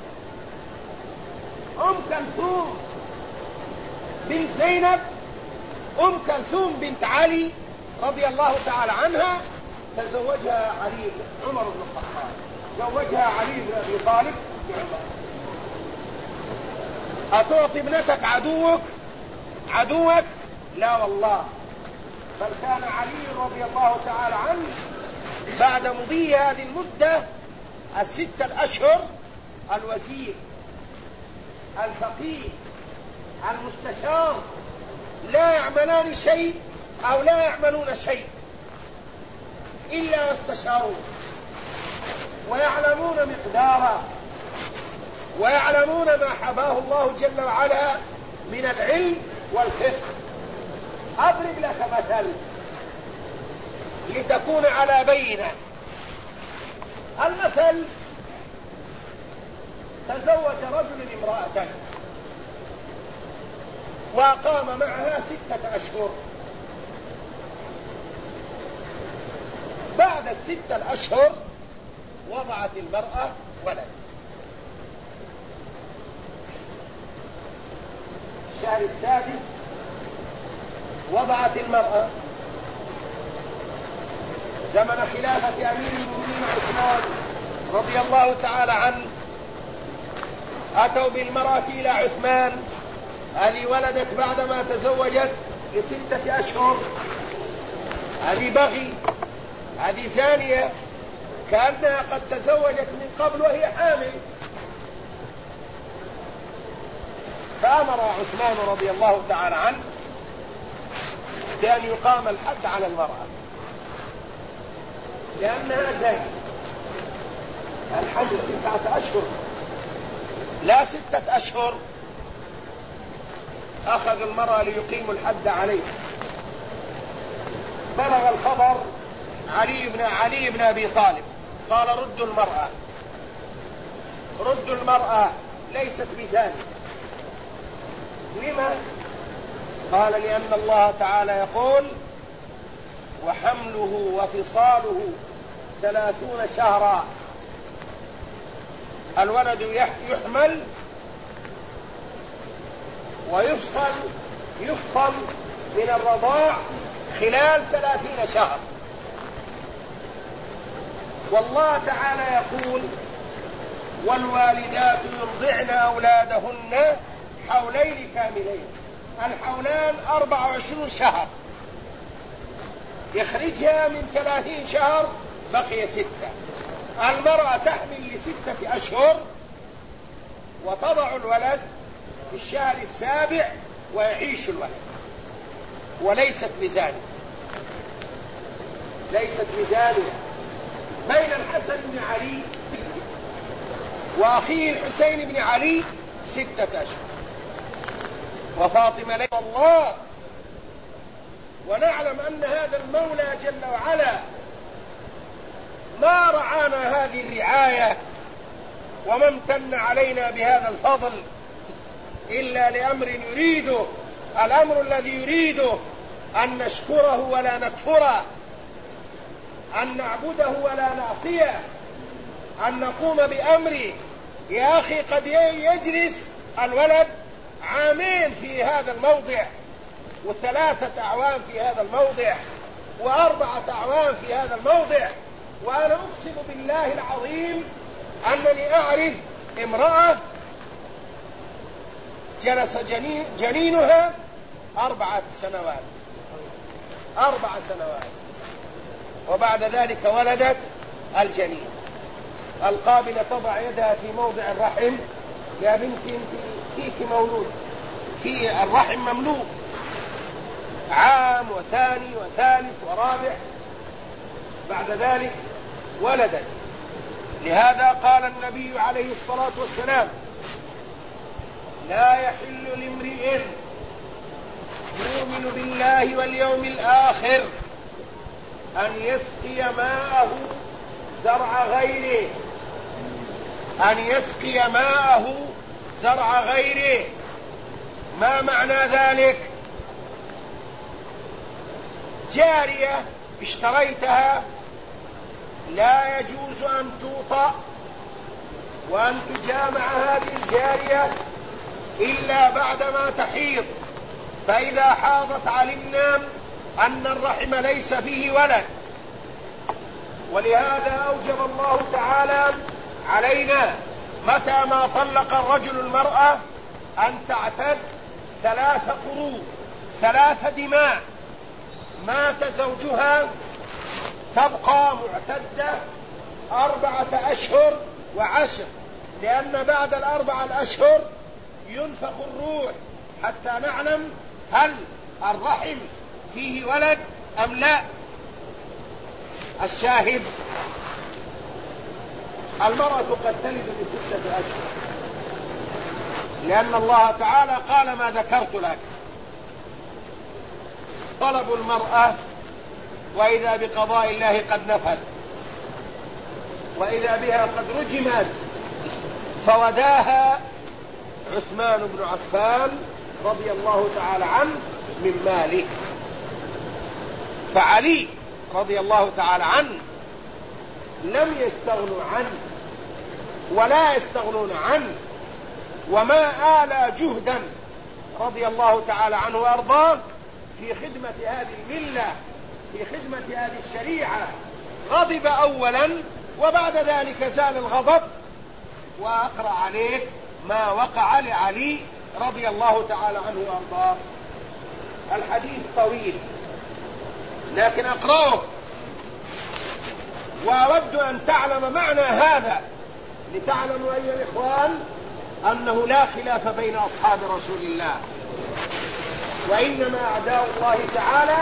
أم كلثوم بنت زينب، أم كلثوم بنت علي رضي الله تعالى عنها، تزوجها علي عمر بن الخطاب، زوجها علي بن أبي طالب لعمر. أتعطي ابنتك عدوك؟ لا والله، بل كان علي رضي الله تعالى عنه بعد مضي هذه المدة 6 الأشهر الوزير الفقيه المستشار لا يعملان شيء أو لا يعملون شيء إلا واستشاروا، ويعلمون مقداره، ويعلمون ما حباه الله جل وعلا من العلم والفقه. أضرب لك مثل لتكون على بينة. المثل: تزوج رجل امرأة وقام معها 6 أشهر. بعد 6 الأشهر وضعت المرأة ولد. الشهر السادس وضعت المرأة. زمن خلافة أمير المؤمنين عثمان رضي الله تعالى عنه أتوا بالمرأة إلى عثمان، هذه ولدت بعدما تزوجت ل6 أشهر، هذه بغي، هذه زانية، كأنها قد تزوجت من قبل وهي حامل. فأمر عثمان رضي الله تعالى عنه بأن يقام الحد على المرأة لأنها زانية. الحد 9 أشهر لا 6 أشهر. أخذ المرأة ليقيم الحد عليه. بلغ الخبر علي بن أبي طالب، قال: ردوا المرأة ليست بزانية. لما؟ قال: لأن الله تعالى يقول: وحمله وفصاله 30 شهرا. الولد يحمل ويفصل من الرضاع خلال 30 شهر. والله تعالى يقول: والوالدات يرضعن أولادهن حولين كاملين. الحولان 24 شهر، يخرجها من 30 شهر بقي 6. المرأة تحمل ل6 أشهر وتضع الولد في الشهر السابع ويعيش الولد، وليست بزانية. بين الحسن بن علي وأخيه الحسين بن علي 6 أشهر، وفاطمة ليس الله. ونعلم أن هذا المولى جل وعلا ما رعانا هذه الرعاية وما امتن علينا بهذا الفضل إلا لأمر يريده. الأمر الذي يريده أن نشكره ولا نكفره، أن نعبده ولا نعصيه، أن نقوم بأمره. يا أخي قد يجلس الولد 2 في هذا الموضع، و3 أعوام في هذا الموضع، و4 أعوام في هذا الموضع. وأنا أقسم بالله العظيم أنني أعرف امرأة جلس جنينها 4 سنوات، وبعد ذلك ولدت الجنين. القابلة تضع يدها في موضع الرحم: يا بنتي فيك مولود، في الرحم مملوء. عام وثاني وثالث ورابع، بعد ذلك ولدت. لهذا قال النبي عليه الصلاة والسلام: لا يحل لامرئ يؤمن بالله واليوم الآخر أن يسقي ماءه زرع غيره. ما معنى ذلك؟ جارية اشتريتها لا يجوز أن توطأ وأن تجامع هذه الجارية إلا بعدما تحيض، فإذا حاضت علمنا أن الرحم ليس فيه ولد. ولهذا أوجب الله تعالى علينا متى ما طلق الرجل المرأة أن تعتد 3 قروء، 3 دماء. مات زوجها تبقى معتدة 4 أشهر و10، لأن بعد 4 الأشهر ينفخ الروح حتى نعلم هل الرحم فيه ولد أم لا. الشاهد المرأة قد تلد ب6 أشهر، لأن الله تعالى قال ما ذكرت لك. طلب المرأة وإذا بقضاء الله قد نفذ، وإذا بها قد رجمت، فوداها عثمان بن عفان رضي الله تعالى عنه من ماله. فعلي رضي الله تعالى عنه لم يستغنوا عنه ولا يستغنون عنه، وما آلى جهدا رضي الله تعالى عنه وأرضاه في خدمة هذه الملة، في خدمة هذه الشريعة. غضب أولا وبعد ذلك زال الغضب، وأقرأ عليك ما وقع لعلي رضي الله تعالى عنه وأرضاه. الحديث طويل لكن أقرأه، وأود أن تعلم معنى هذا لتعلموا أيها الإخوان أنه لا خلاف بين أصحاب رسول الله، وإنما أعداء الله تعالى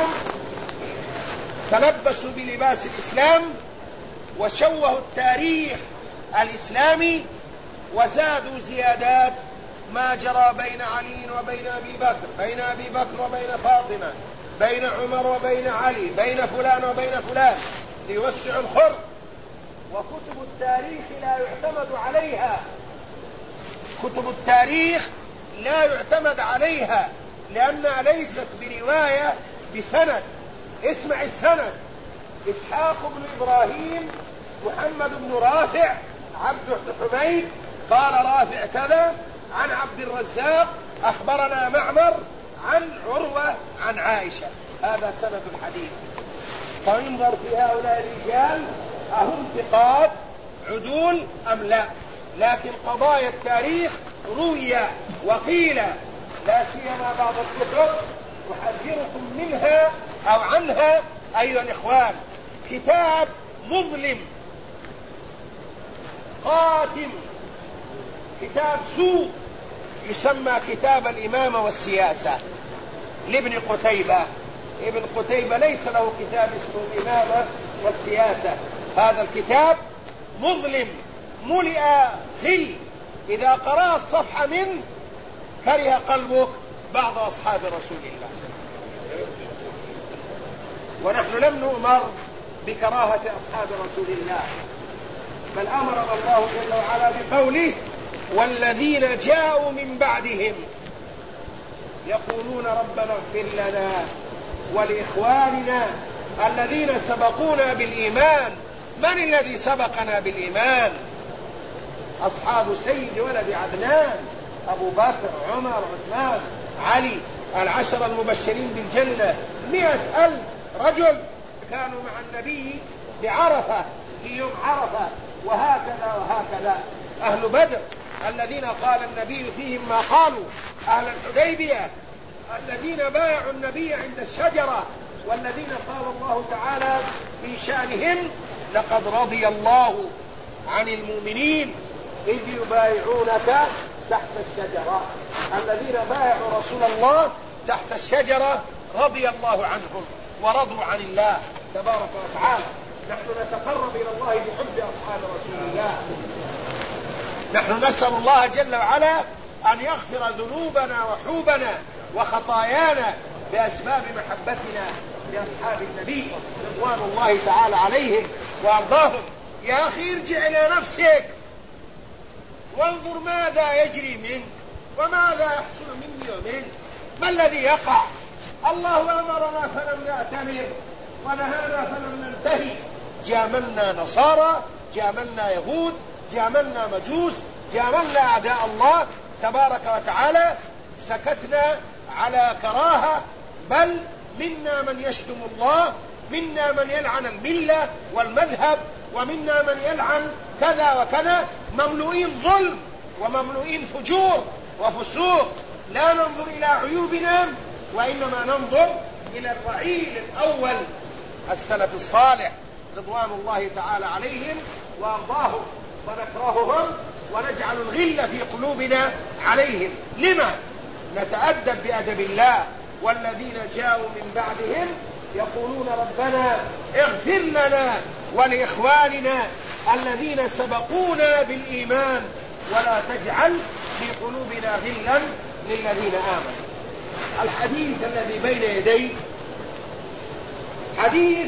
تلبسوا بلباس الإسلام وشوهوا التاريخ الإسلامي وزادوا زيادات ما جرى بين علي وبين أبي بكر، بين أبي بكر وبين فاطمة، بين عمر وبين علي، بين فلان وبين فلان، ليوسعوا الخرق. وكتب التاريخ لا يعتمد عليها، كتب التاريخ لا يعتمد عليها لأنها ليست برواية بسند. اسمع السند: إسحاق بن إبراهيم، محمد بن رافع، عبد بن حميد، قال رافع كذا، عن عبد الرزاق أخبرنا معمر عن عروة عن عائشة. هذا سند الحديث. فانظر في هؤلاء الرجال أهم ثقات عدول أم لا. لكن قضايا التاريخ روي وقيل، لا سيما بعض الكتب أحذركم منها أو عنها أيها الإخوان. كتاب مظلم قاتم، كتاب سوء، يسمى كتاب الإمامة والسياسة لابن قتيبة. ابن قتيبة ليس له كتاب اسمه الإمامة والسياسة. هذا الكتاب مظلم ملئ غل، إذا قرأ الصفحة منه كره قلبك بعض أصحاب رسول الله. ونحن لم نؤمر بكراهة أصحاب رسول الله، بل أمرنا الله جل وعلا بقوله: والذين جاءوا من بعدهم يقولون ربنا اغفر لنا ولإخواننا الذين سبقونا بالإيمان. من الذي سبقنا بالإيمان؟ أصحاب سيد ولد عدنان، أبو بكر، عمر، عثمان، علي، 10 المبشرين بالجنة. 100,000 رجل كانوا مع النبي بعرفة في يوم عرفة، وهكذا وهكذا. أهل بدر الذين قال النبي فيهم ما قالوا، أهل الحديبية الذين بايعوا النبي عند الشجرة، والذين قال الله تعالى في شأنهم: لقد رضي الله عن المؤمنين إذ يبايعونك تحت الشجرة. الذين بايعوا رسول الله تحت الشجرة رضي الله عنهم ورضوا عن الله تبارك وتعالى. نحن نتقرب إلى الله بحب أصحاب رسول الله. نحن نسأل الله جل وعلا أن يغفر ذنوبنا وحوبنا وخطايانا بأسباب محبتنا لأصحاب النبي رضوان الله تعالى عليهم وأرضاهم. يا أخي ارجع إلى نفسك وانظر ماذا يجري منك وماذا يحصل مني ومنك. ما الذي يقع؟ الله أمرنا فلم نأتمر ونهانا فلم ننتهي. جاملنا نصارى، جاملنا يهود، جاملنا مجوس، جاملنا أعداء الله تبارك وتعالى، سكتنا على كراهة، بل منا من يشتم الله، منا من يلعن الملة والمذهب، ومنا من يلعن كذا وكذا، مملوئين ظلم ومملوئين فجور وفسوق. لا ننظر إلى عيوبنا، وإنما ننظر إلى الرعيل الأول السلف الصالح رضوان الله تعالى عليهم وأرضاهم، ونكرههم ونجعل الغل في قلوبنا عليهم. لما؟ نتأدب بأدب الله. والذين جاءوا من بعدهم يقولون ربنا اغفر لنا ولإخواننا الذين سبقونا بالإيمان ولا تجعل في قلوبنا غلا للذين آمنوا. الحديث الذي بين يدي حديث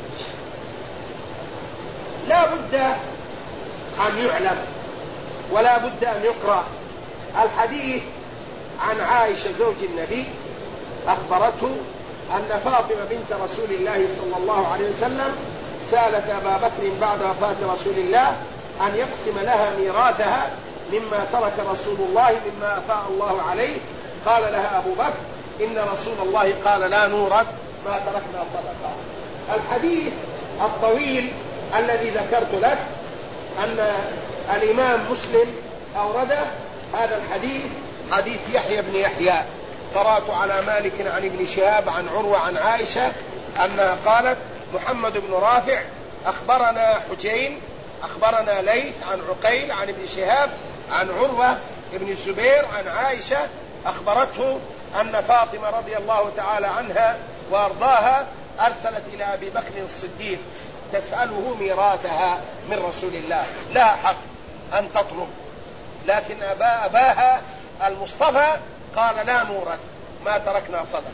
لا بد أن يعلم ولا بد أن يقرأ. الحديث عن عائشة زوج النبي، أخبرته أن فاطمة بنت رسول الله صلى الله عليه وسلم سألت أبا بكر بعد وفاة رسول الله أن يقسم لها ميراثها مما ترك رسول الله مما أفاء الله عليه. قال لها أبو بكر إن رسول الله قال لا نورث ما تركنا صدقة. الحديث الطويل الذي ذكرت لك أن الإمام مسلم أورده هذا الحديث، حديث يحيى بن يحيى. قرأت على مالك عن ابن شهاب عن عروة عن عائشة أنها قالت محمد بن رافع أخبرنا حجين أخبرنا ليث عن عقيل عن ابن شهاب عن عروة ابن الزبير عن عائشة أخبرته أن فاطمة رضي الله تعالى عنها وأرضاها أرسلت إلى أبي بكر الصديق تسأله ميراثها من رسول الله، لها حق أن تطلب، لكن أباها المصطفى قال لا نورث ما تركنا صدقة.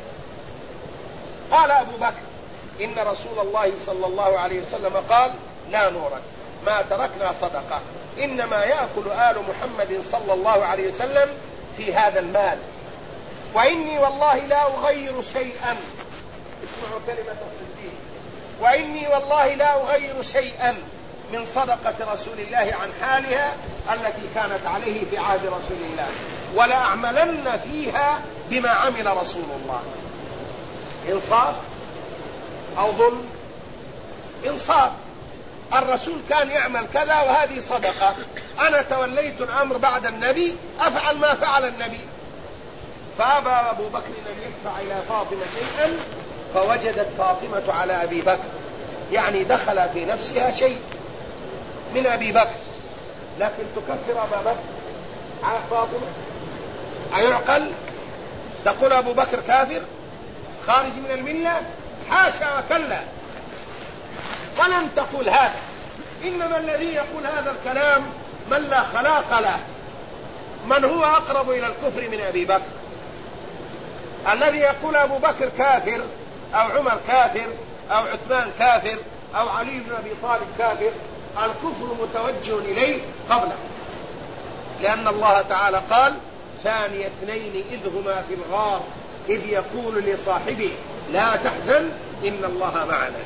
قال أبو بكر إن رسول الله صلى الله عليه وسلم قال لا نورث ما تركنا صدقة، إنما يأكل آل محمد صلى الله عليه وسلم في هذا المال، وإني والله لا أغير شيئا، اسمعوا كلمة الصديق، وإني والله لا أغير شيئا من صدقة رسول الله عن حالها التي كانت عليه في عهد رسول الله، ولا أعملن فيها بما عمل رسول الله. إنصاف أو ظلم؟ إنصاف. الرسول كان يعمل كذا وهذه صدقة، أنا توليت الأمر بعد النبي أفعل ما فعل النبي. فأبى أبو بكر أن يدفع إلى فاطمة شيئا، فوجدت فاطمة على أبي بكر، يعني دخل في نفسها شيء من أبي بكر، لكن تكفر أبا بكر على فاطمة؟ أيعقل؟ تقول أبو بكر كافر خارج من الملة؟ حاشا وكلا، ولن تقول هذا. إنما الذي يقول هذا الكلام من لا خلاق له، من هو أقرب إلى الكفر من أبي بكر. الذي يقول أبو بكر كافر أو عمر كافر أو عثمان كافر أو علي بن أبي طالب كافر، الكفر متوجه إليه قبله، لأن الله تعالى قال ثاني اثنين إذ هما في الغار إذ يقول لصاحبه لا تحزن إن الله معنا.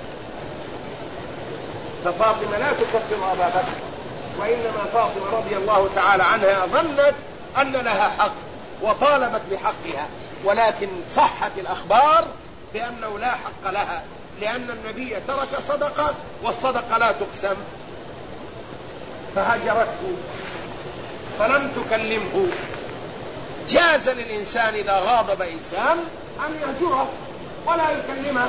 ففاطمة لا تكفر أبا بكر، وإنما فاطمة رضي الله تعالى عنها ظنت أن لها حق وطالبت بحقها، ولكن صحت الأخبار بأنه لا حق لها، لأن النبي ترك صدقة والصدقة لا تقسم، فهجرته فلم تكلمه. جاز للإنسان إذا غاضب إنسان أن يهجره ولا يكلمه.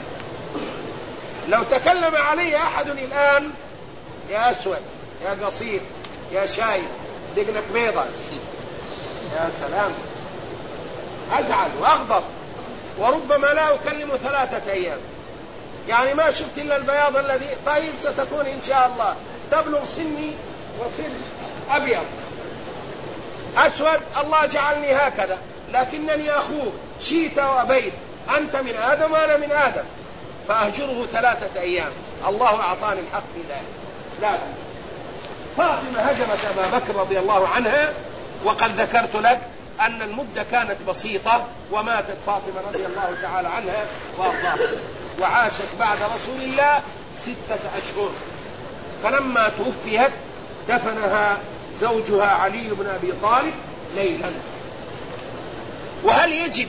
لو تكلم علي أحد الآن يا أسود يا قصير يا شايب دقنك بيضة، يا سلام، أزعل وأغضب، وربما لا أكلم 3 أيام، يعني ما شفت إلا البياض الذي طيب ستكون إن شاء الله تبلغ سني وسن أبيض أسود، الله جعلني هكذا، لكنني أخوك شئت وأبيت، أنت من آدم وأنا من آدم، فأهجره 3 أيام. الله أعطاني الحق في ذلك. لا، فاطمة هجمت أبا بكر رضي الله عنها، وقد ذكرت لك أن المدة كانت بسيطة، وماتت فاطمة رضي الله تعالى عنها وأرضاها، وعاشت بعد رسول الله 6 أشهر. فلما توفيت دفنها زوجها علي بن أبي طالب ليلا. وهل يجب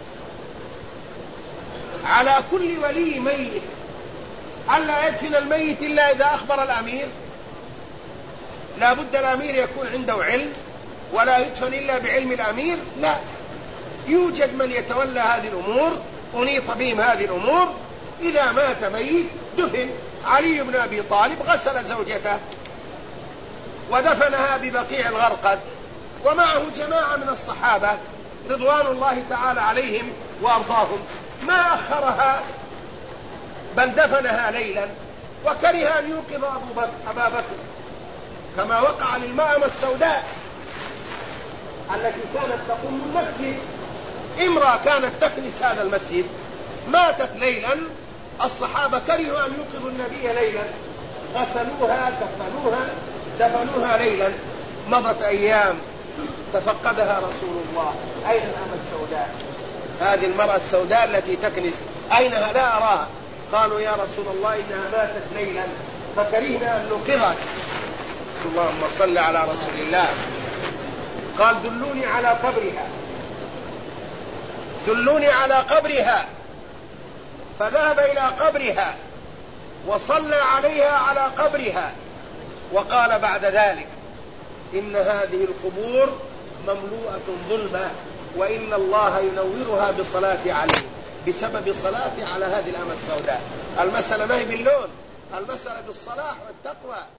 على كل ولي ميت ألا يدفن الميت إلا إذا أخبر الأمير؟ لا بد الأمير يكون عنده علم، ولا يدفن إلا بعلم الأمير؟ لا، يوجد من يتولى هذه الأمور، أنيط بهم هذه الأمور. إذا مات ميت دفن. علي بن أبي طالب غسل زوجته ودفنها ببقيع الغرقد، ومعه جماعة من الصحابة رضوان الله تعالى عليهم وأرضاهم، ما أخرها بل دفنها ليلا، وكره أن يوقظ أبا بكر، كما وقع للمائمة السوداء التي كانت تقوم المسجد. امرأة كانت تكنس هذا المسجد ماتت ليلا، الصحابة كرهوا أن يوقظوا النبي ليلا، غسلوها دفنوها ليلا. مضت أيام تفقدها رسول الله، أين الأمة السوداء؟ هذه المرأة السوداء التي تكنس أينها؟ لا أراها. قالوا يا رسول الله إنها ماتت ليلا فكرهنا أن نوقظك. اللهم صل على رسول الله. قال دلوني على قبرها، دلوني على قبرها. فذهب إلى قبرها وصلى عليها على قبرها، وقال بعد ذلك إن هذه القبور مملوءة ظلمة، وإن الله ينورها بصلاة عليه، بسبب صلاتي على هذه الأمة السوداء. المسألة ما هي باللون، المسألة بالصلاح والتقوى.